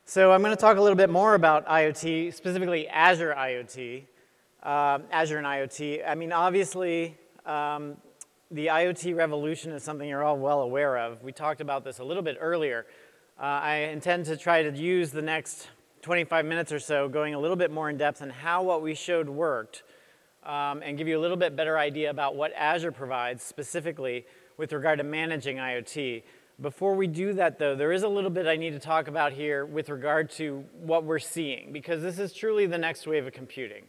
So I'm going to talk a little bit more about IoT, specifically Azure IoT, Azure and IoT. I mean, obviously, the IoT revolution is something you're all well aware of. We talked about this a little bit earlier. I intend to try to use the next 25 minutes or so going a little bit more in depth on how what we showed worked and give you a little bit better idea about what Azure provides specifically with regard to managing IoT. Before we do that, though, there is a little bit I need to talk about here with regard to what we're seeing, because this is truly the next wave of computing.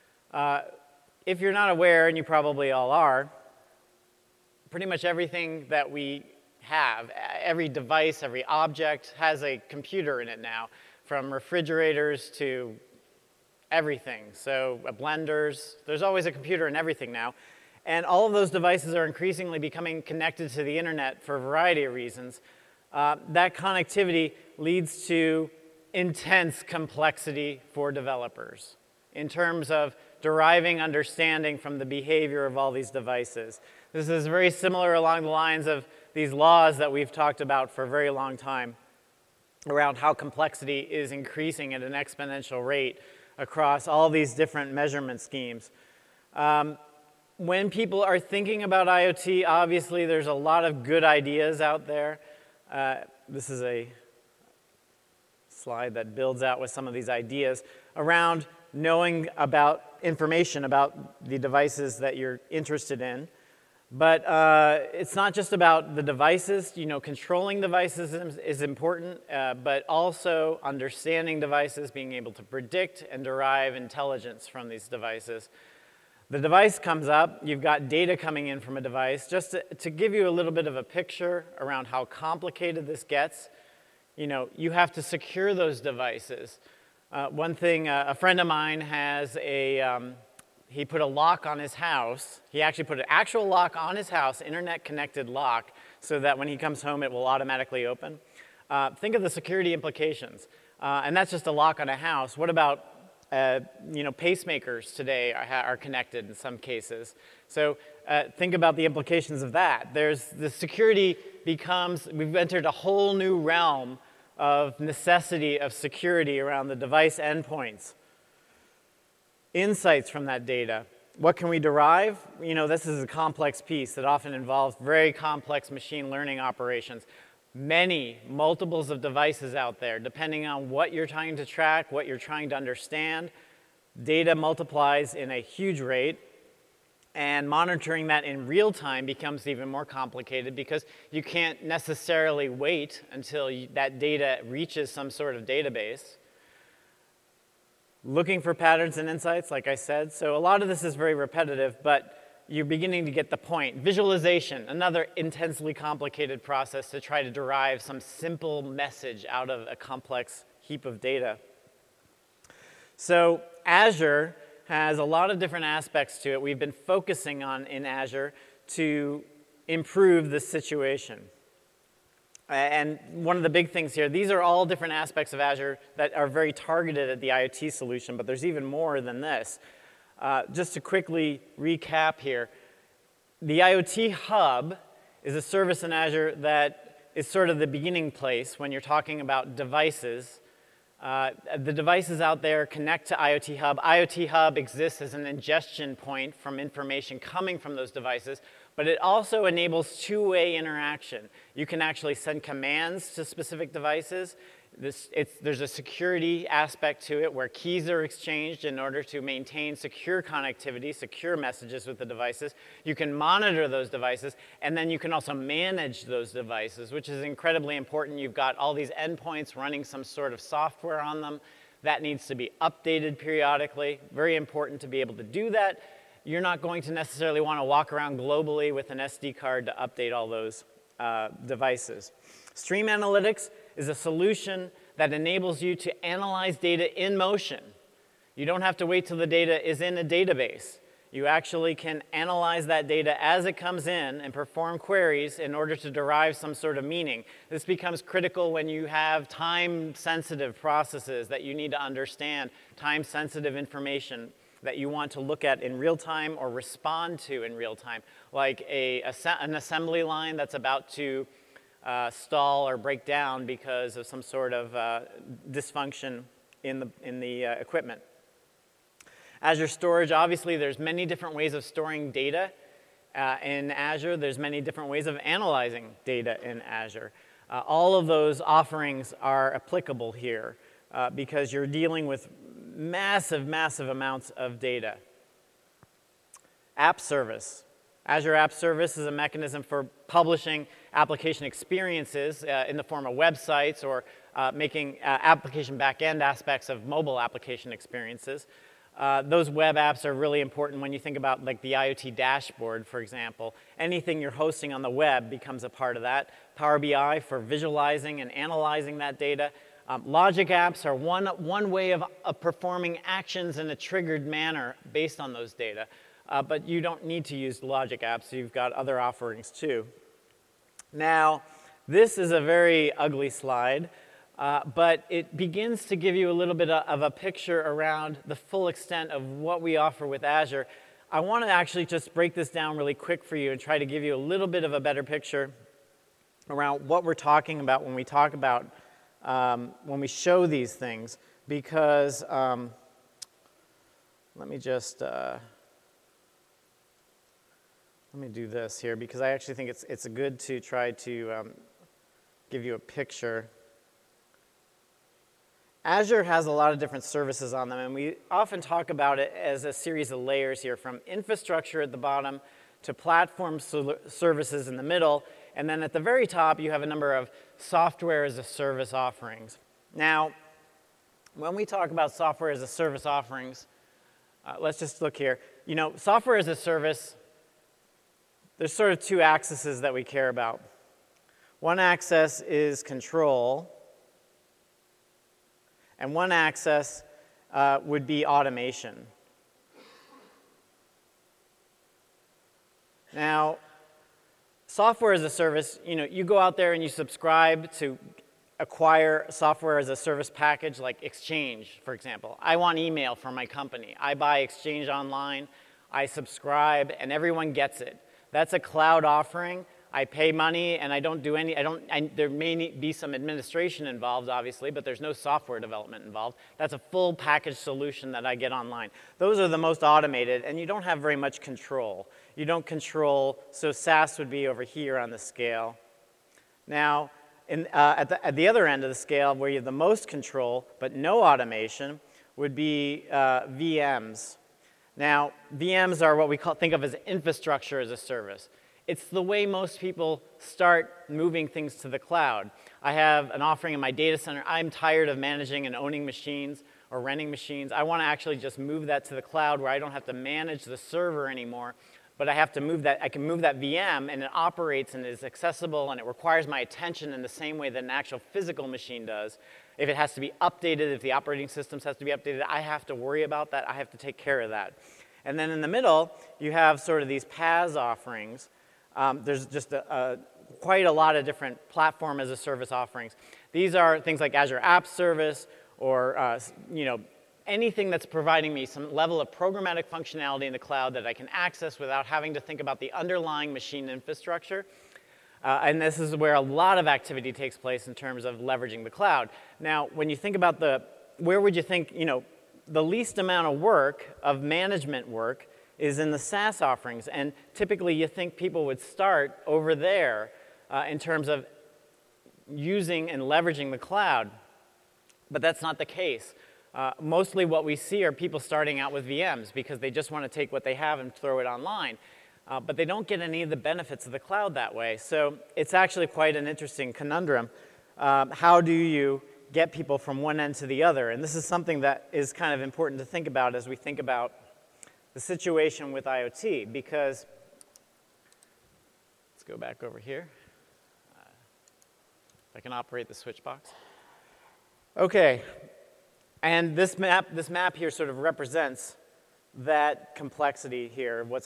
If you're not aware, and you probably all are, pretty much everything that we have, every device, every object has a computer in it now, from refrigerators to everything. So blenders, there's always a computer in everything now. And all of those devices are increasingly becoming connected to the internet for a variety of reasons. That connectivity leads to intense complexity for developers in terms of deriving understanding from the behavior of all these devices. This is very similar along the lines of these laws that we've talked about for a very long time around how complexity is increasing at an exponential rate across all these different measurement schemes. When people are thinking about IoT, obviously there's a lot of good ideas out there. This is a slide that builds out with some of these ideas around knowing about information about the devices that you're interested in. But it's not just about the devices. You know, controlling devices is important, but also understanding devices, being able to predict and derive intelligence from these devices. The device comes up, you've got data coming in from a device. Just to give you a little bit of a picture around how complicated this gets, you know, you have to secure those devices. One thing, a friend of mine has he put a lock on his house. He actually put an actual lock on his house, internet-connected lock, so that when he comes home it will automatically open. Think of the security implications. And that's just a lock on a house. What about pacemakers today are connected in some cases. So think about the implications of that. The security we've entered a whole new realm of necessity of security around the device endpoints. Insights from that data. What can we derive? You know, this is a complex piece that often involves very complex machine learning operations. Multiples of devices out there, depending on what you're trying to track, what you're trying to understand. Data multiplies in a huge rate, and monitoring that in real time becomes even more complicated because you can't necessarily wait until that data reaches some sort of database. Looking for patterns and insights, like I said. So a lot of this is very repetitive, but you're beginning to get the point. Visualization, another intensely complicated process to try to derive some simple message out of a complex heap of data. So Azure has a lot of different aspects to it we've been focusing on in Azure to improve this situation. And one of the big things here, these are all different aspects of Azure that are very targeted at the IoT solution, but there's even more than this. Just to quickly recap here, the IoT Hub is a service in Azure that is sort of the beginning place when you're talking about devices. The devices out there connect to IoT Hub. IoT Hub exists as an ingestion point from information coming from those devices, but it also enables two-way interaction. You can actually send commands to specific devices. There's a security aspect to it where keys are exchanged in order to maintain secure connectivity, secure messages with the devices. You can monitor those devices, and then you can also manage those devices, which is incredibly important. You've got all these endpoints running some sort of software on them. That needs to be updated periodically. Very important to be able to do that. You're not going to necessarily want to walk around globally with an SD card to update all those devices. Stream Analytics is a solution that enables you to analyze data in motion. You don't have to wait till the data is in a database. You actually can analyze that data as it comes in and perform queries in order to derive some sort of meaning. This becomes critical when you have time-sensitive processes that you need to understand, time-sensitive information that you want to look at in real time or respond to in real time, like an assembly line that's about to stall or break down because of some sort of dysfunction in the equipment. Azure storage, obviously, there's many different ways of storing data in Azure. There's many different ways of analyzing data in Azure. All of those offerings are applicable here because you're dealing with massive, massive amounts of data. App Service. Azure App Service is a mechanism for publishing application experiences in the form of websites or making application backend aspects of mobile application experiences. Those web apps are really important when you think about like the IoT dashboard, for example. Anything you're hosting on the web becomes a part of that. Power BI for visualizing and analyzing that data. Logic apps are one way of performing actions in a triggered manner based on those data. But you don't need to use logic apps. You've got other offerings too. Now, this is a very ugly slide. But it begins to give you a little bit of a picture around the full extent of what we offer with Azure. I want to actually just break this down really quick for you and try to give you a little bit of a better picture around what we're talking about when we talk about, when we show these things. Because, let me do this here, because I actually think it's good to try to give you a picture. Azure has a lot of different services on them, and we often talk about it as a series of layers here, from infrastructure at the bottom to platform services in the middle, and then at the very top you have a number of software as a service offerings. Now, when we talk about software as a service offerings, let's just look here. You know, software as a service, there's sort of two axes that we care about. One axis is control, and one axis would be automation. Now, software as a service, you know, you go out there and you subscribe to acquire software as a service package like Exchange, for example. I want email from my company. I buy Exchange Online, I subscribe, and everyone gets it. That's a cloud offering. I pay money and I don't do any, there may be some administration involved, obviously, but there's no software development involved. That's a full package solution that I get online. Those are the most automated, and you don't have very much control. You don't control, so SaaS would be over here on the scale. Now, at the other end of the scale, where you have the most control but no automation, would be VMs. Now, VMs are what we think of as infrastructure as a service. It's the way most people start moving things to the cloud. I have an offering in my data center. I'm tired of managing and owning machines or renting machines. I want to actually just move that to the cloud where I don't have to manage the server anymore, but I have to move that. I can move that VM, and it operates and is accessible, and it requires my attention in the same way that an actual physical machine does. If it has to be updated, if the operating systems has to be updated, I have to worry about that. I have to take care of that. And then in the middle, you have sort of these PaaS offerings. There's just quite a lot of different platform as a service offerings. These are things like Azure App Service or you know, anything that's providing me some level of programmatic functionality in the cloud that I can access without having to think about the underlying machine infrastructure. And this is where a lot of activity takes place in terms of leveraging the cloud. Now, when you think about where would you think, you know, the least amount of work, of management work, is in the SaaS offerings, and typically you think people would start over there in terms of using and leveraging the cloud, but that's not the case. Mostly what we see are people starting out with VMs because they just want to take what they have and throw it online, but they don't get any of the benefits of the cloud that way. So it's actually quite an interesting conundrum. How do you get people from one end to the other? And this is something that is kind of important to think about as we think about the situation with IoT, because let's go back over here. If I can operate the switch box. Okay, and this map here sort of represents that complexity here, what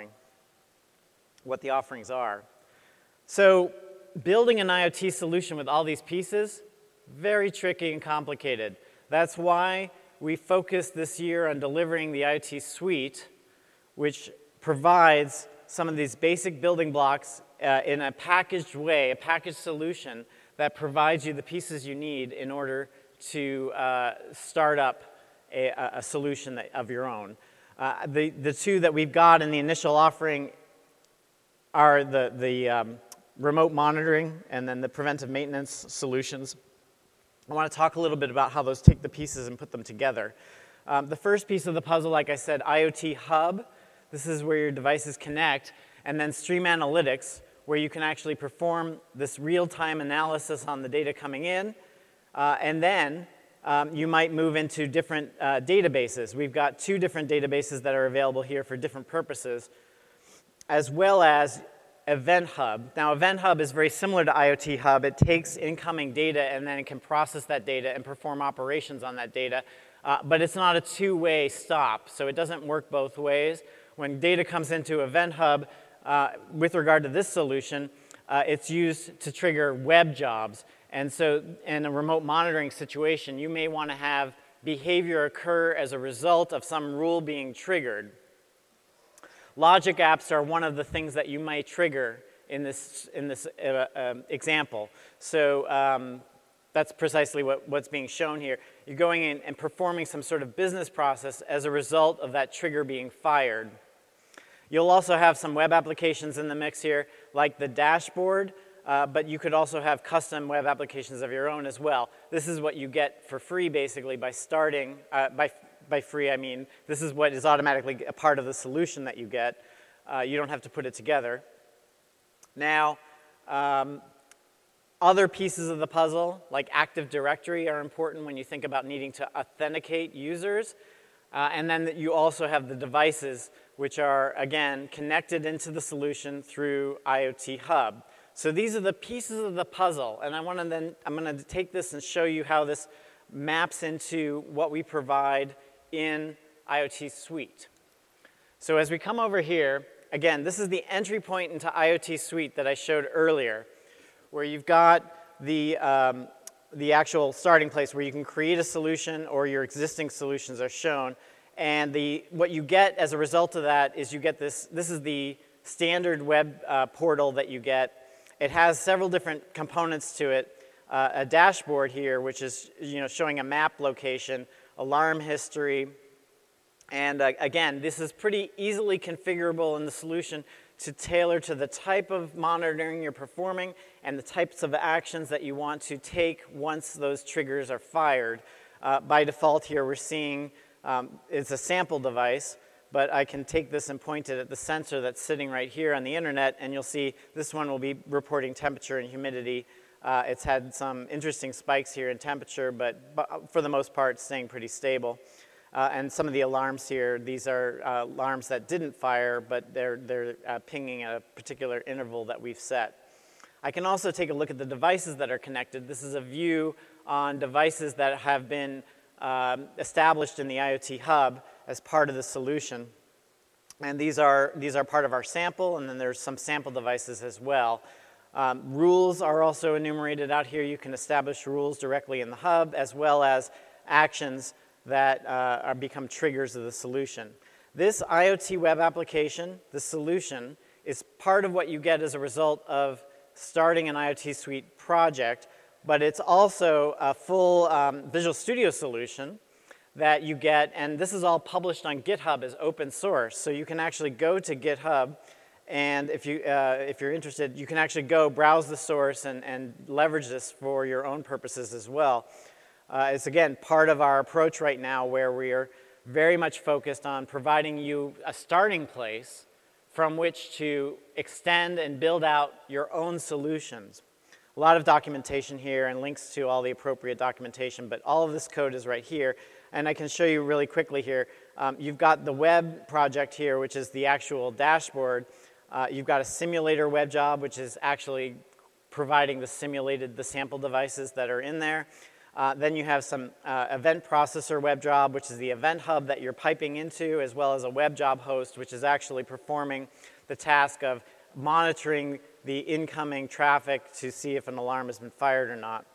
the offerings are. So building an IoT solution with all these pieces, very tricky and complicated. That's why we focused this year on delivering the IoT Suite, which provides some of these basic building blocks in a packaged way, a packaged solution that provides you the pieces you need in order to start up a solution of your own. The two that we've got in the initial offering are the remote monitoring and then the preventive maintenance solutions. I want to talk a little bit about how those take the pieces and put them together. The first piece of the puzzle, like I said, IoT Hub. This is where your devices connect. And then Stream Analytics, where you can actually perform this real-time analysis on the data coming in. And then you might move into different databases. We've got 2 different databases that are available here for different purposes, as well as Event Hub. Now, Event Hub is very similar to IoT Hub. It takes incoming data and then it can process that data and perform operations on that data. But it's not a two-way stop, so it doesn't work both ways. When data comes into Event Hub, with regard to this solution, it's used to trigger web jobs. And so in a remote monitoring situation, you may want to have behavior occur as a result of some rule being triggered. Logic apps are one of the things that you might trigger in this example. So that's precisely what's being shown here. You're going in and performing some sort of business process as a result of that trigger being fired. You'll also have some web applications in the mix here, like the dashboard, but you could also have custom web applications of your own as well. This is what you get for free, basically, by starting, by free, I mean, this is what is automatically a part of the solution that you get. You don't have to put it together. Now, other pieces of the puzzle, like Active Directory, are important when you think about needing to authenticate users. And then you also have the devices, which are, again, connected into the solution through IoT Hub. So these are the pieces of the puzzle. And I'm going to take this and show you how this maps into what we provide in IoT Suite. So as we come over here, again, this is the entry point into IoT Suite that I showed earlier, where you've got the actual starting place where you can create a solution or your existing solutions are shown. And what you get as a result of that is you get this is the standard web portal that you get. It has several different components to it. A dashboard here, which is showing a map location, alarm history, and again, this is pretty easily configurable in the solution to tailor to the type of monitoring you're performing and the types of actions that you want to take once those triggers are fired. By default here, we're seeing it's a sample device, but I can take this and point it at the sensor that's sitting right here on the internet, and you'll see this one will be reporting temperature and humidity. It's had some interesting spikes here in temperature, but for the most part, staying pretty stable. And some of the alarms here, these are alarms that didn't fire, but they're pinging at a particular interval that we've set. I can also take a look at the devices that are connected. This is a view on devices that have been established in the IoT Hub as part of the solution. And these are part of our sample, and then there's some sample devices as well. Rules are also enumerated out here. You can establish rules directly in the hub, as well as actions that become triggers of the solution. This IoT web application, the solution, is part of what you get as a result of starting an IoT Suite project, but it's also a full Visual Studio solution that you get, and this is all published on GitHub as open source. So you can actually go to GitHub, and if you're interested, you can actually go browse the source and leverage this for your own purposes as well. It's, again, part of our approach right now where we are very much focused on providing you a starting place from which to extend and build out your own solutions. A lot of documentation here and links to all the appropriate documentation, but all of this code is right here. And I can show you really quickly here. You've got the web project here, which is the actual dashboard. You've got a simulator web job, which is actually providing the sample devices that are in there. Then you have some event processor web job, which is the event hub that you're piping into, as well as a web job host, which is actually performing the task of monitoring the incoming traffic to see if an alarm has been fired or not.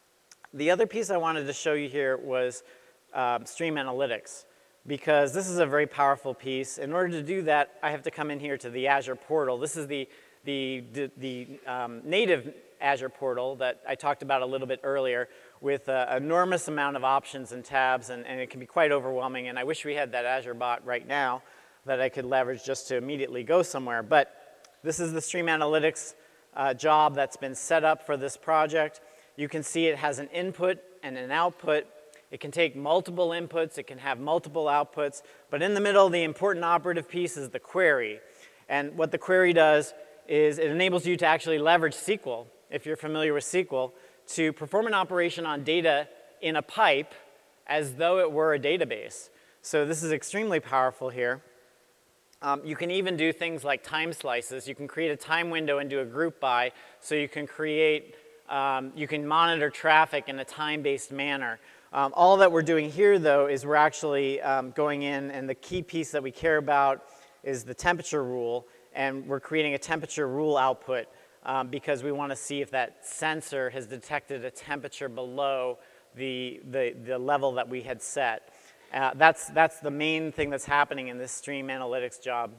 The other piece I wanted to show you here was Stream Analytics, because this is a very powerful piece. In order to do that, I have to come in here to the Azure portal. This is the native Azure portal that I talked about a little bit earlier with an enormous amount of options and tabs, and it can be quite overwhelming. And I wish we had that Azure bot right now that I could leverage just to immediately go somewhere. But this is the Stream Analytics job that's been set up for this project. You can see it has an input and an output. It can take multiple inputs, it can have multiple outputs, but in the middle, the important operative piece is the query. And what the query does is it enables you to actually leverage SQL, if you're familiar with SQL, to perform an operation on data in a pipe as though it were a database. So this is extremely powerful here. You can even do things like time slices. You can create a time window and do a group by, so you can create, you can monitor traffic in a time-based manner. All that we're doing here, though, is we're actually going in, and the key piece that we care about is the temperature rule, and we're creating a temperature rule output because we want to see if that sensor has detected a temperature below the level that we had set. That's the main thing that's happening in this Stream Analytics job.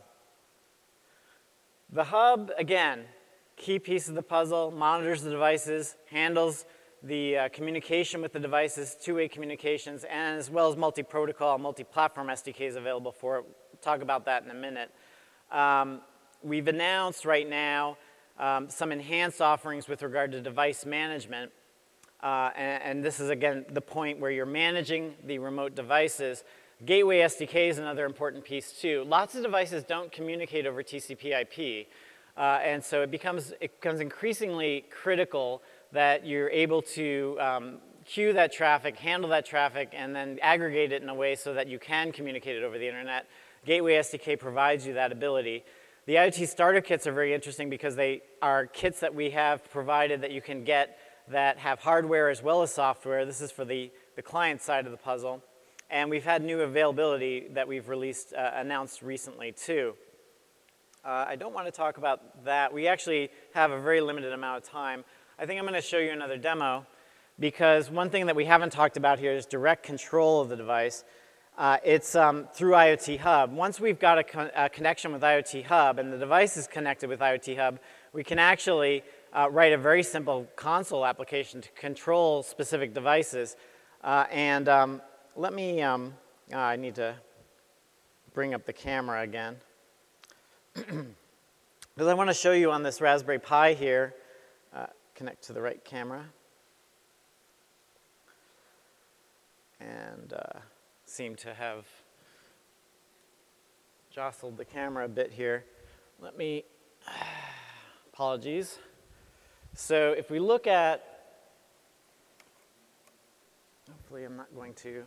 The hub, again, key piece of the puzzle, monitors the devices, handles the communication with the devices, two-way communications, and as well as multi-protocol, multi-platform SDKs available for it. We'll talk about that in a minute. We've announced right now some enhanced offerings with regard to device management. And this is, again, the point where you're managing the remote devices. Gateway SDK is another important piece, too. Lots of devices don't communicate over TCP/IP. And so it becomes increasingly critical that you're able to queue that traffic, handle that traffic, and then aggregate it in a way so that you can communicate it over the internet. Gateway SDK provides you that ability. The IoT starter kits are very interesting because they are kits that we have provided that you can get that have hardware as well as software. This is for the client side of the puzzle. And we've had new availability that we've released, announced recently, too. I don't want to talk about that. We actually have a very limited amount of time. I think I'm going to show you another demo because one thing that we haven't talked about here is direct control of the device. It's through IoT Hub. Once we've got a connection with IoT Hub and the device is connected with IoT Hub, we can actually write a very simple console application to control specific devices. Let me, I need to bring up the camera again. Because I want to show you on this Raspberry Pi here, connect to the right camera. And seem to have jostled the camera a bit here. Let me, apologies. So if we look at, hopefully I'm not going to,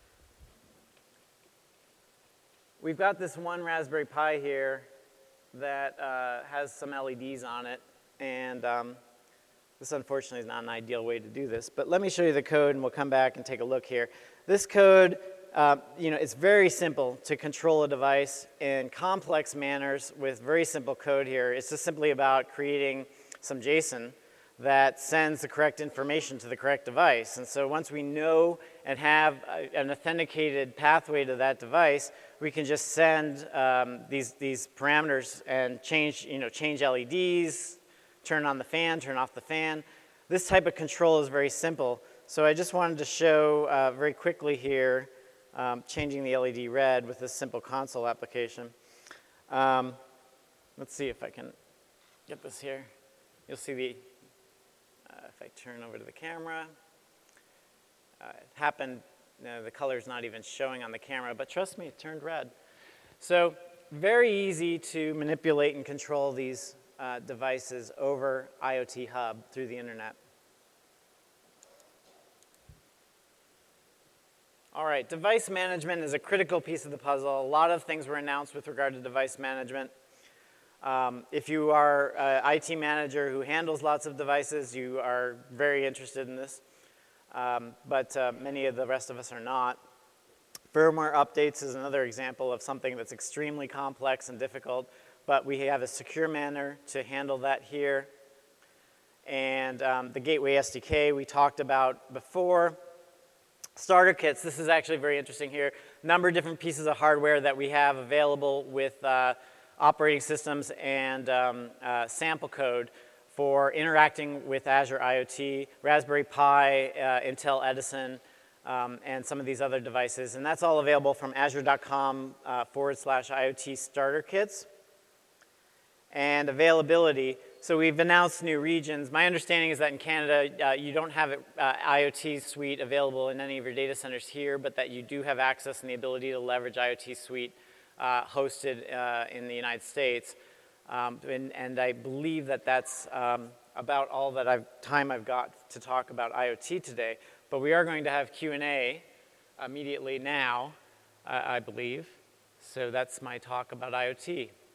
we've got this one Raspberry Pi here that has some LEDs on it, and this unfortunately is not an ideal way to do this, but let me show you the code and we'll come back and take a look here. This code, it's very simple to control a device in complex manners with very simple code here. It's just simply about creating some JSON that sends the correct information to the correct device. And so once we know and have an authenticated pathway to that device, we can just send these parameters and change LEDs, turn on the fan, turn off the fan. This type of control is very simple. So I just wanted to show very quickly here changing the LED red with this simple console application. Let's see if I can get this here. You'll see the, if I turn over to the camera, it happened, the color's not even showing on the camera, but trust me, it turned red. So very easy to manipulate and control these devices over IoT Hub through the internet. All right, device management is a critical piece of the puzzle. A lot of things were announced with regard to device management. If you are an IT manager who handles lots of devices, you are very interested in this, but many of the rest of us are not. Firmware updates is another example of something that's extremely complex and difficult, but we have a secure manner to handle that here. And the Gateway SDK we talked about before. Starter kits, this is actually very interesting here. Number of different pieces of hardware that we have available with operating systems and sample code for interacting with Azure IoT, Raspberry Pi, Intel Edison, and some of these other devices. And that's all available from azure.com/IoT starter kits. And availability. So we've announced new regions. My understanding is that in Canada, you don't have IoT Suite available in any of your data centers here, but that you do have access and the ability to leverage IoT Suite hosted in the United States. And I believe that that's about all that I've got to talk about IoT today. But we are going to have Q&A immediately now, I believe. So that's my talk about IoT.